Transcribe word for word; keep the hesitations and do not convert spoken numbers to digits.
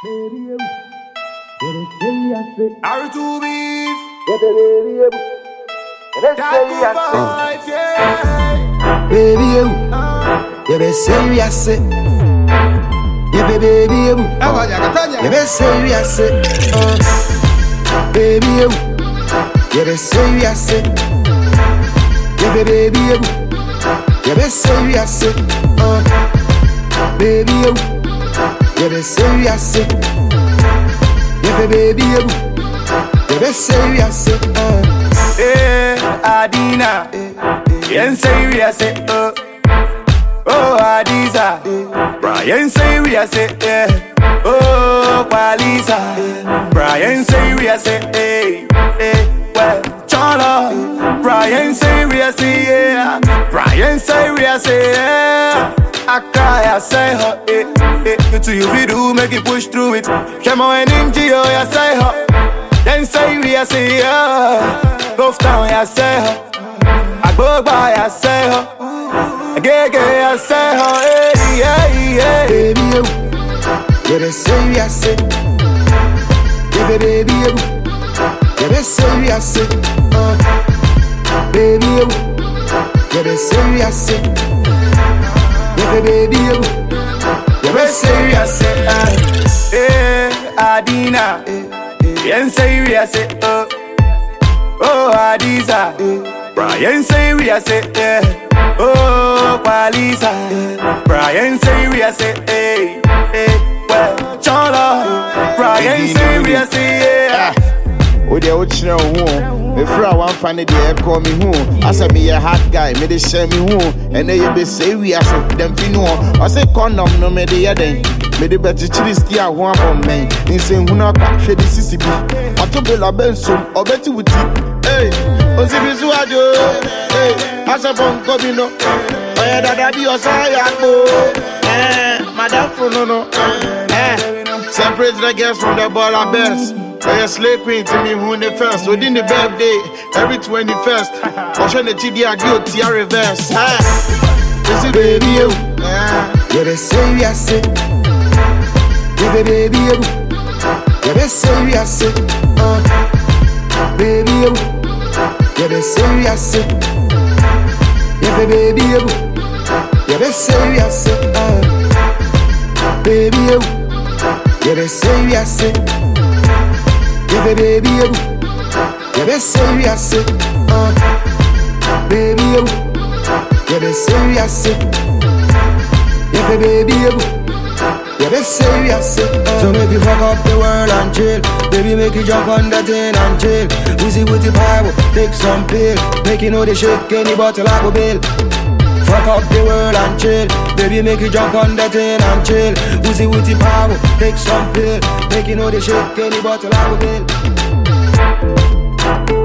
Baby, baby, say I say. R two beef. Yeah, baby, baby. Let's say I Vibes, yeah. Baby, you. Yeah, baby, say I say. Yeah, baby, baby, you. Yeah, baby, say I say. Baby, you. Yeah, baby, say I say. Yeah, baby, baby, you. Yeah, baby, say I say. Baby, you. Yeah, baby, say I say. Yeah, baby, you. Yeah, baby, say I say. Hey, Adina. Yen say we a say, oh. Oh, Adiza. Brian say we a say, yeah. Oh, Kwalisa. Brian say we a say, hey, hey, well, Chola. Brian say we a say, yeah. Brian say we a say, yeah. I cry, I say, ho, eh, eh. To you, we do make it push through it. Come on, N G O, I say, ho. Then say we a say, yeah. Go down, I say, ho. I go by, I say, ho. I get gay, I say, ho. Hey, yeah, yeah. Baby, you. Yeah, they say we a say. Yeah, baby, you. Yeah, they say we a say. Baby, you. Yeah, they say we a say. Yeah, baby, you. Yeah, they say we a say. Hey, Adina. Yen say we a say, oh. Oh, Adiza. Brian say we a say, yeah. Oh, Kwalisa. Brian say we a say, hey, hey, well, Chola. Brian say we a say, yeah. With the old home, before I want find the air call me home. I said me a hot guy, me they share me home. And then you be say we are so them fino. I say condom no me the other. Me the better chili skia one on me. In saying who not share the C C B. I took the la benson or better with it. Hey, Ozibizu ajo. Hey, I said bon comino. Oh yeah, that be your side. Eh, madam for no no. Eh, separate the girls from the ball of best. I slave queen to me who the first. Within the birthday, every twenty-first. I show the T D I go to your reverse. This is baby, you. Yeah, they say we a say. Yeah, baby, you. Yeah, they say we a say. Baby, you. Yeah, they say we a say. Yeah, baby, you. Yeah, they say we a say. Baby, you. Yeah, they say we a say. Yeah, baby, you. Yeah, they say we a say. Baby, you. Yeah, they say we a say. Yeah, baby, you. Yeah, they say we a say. So make you fuck up the world and chill. Baby, make you jump on that thing and chill. Wheezy with the power, take some pill. Make you know they shake any bottle I go bill. Fuck up the world and chill. Baby, make you jump on that thing and chill. Wheezy with the power, take some pill. Make you know they shake any bottle I go bill.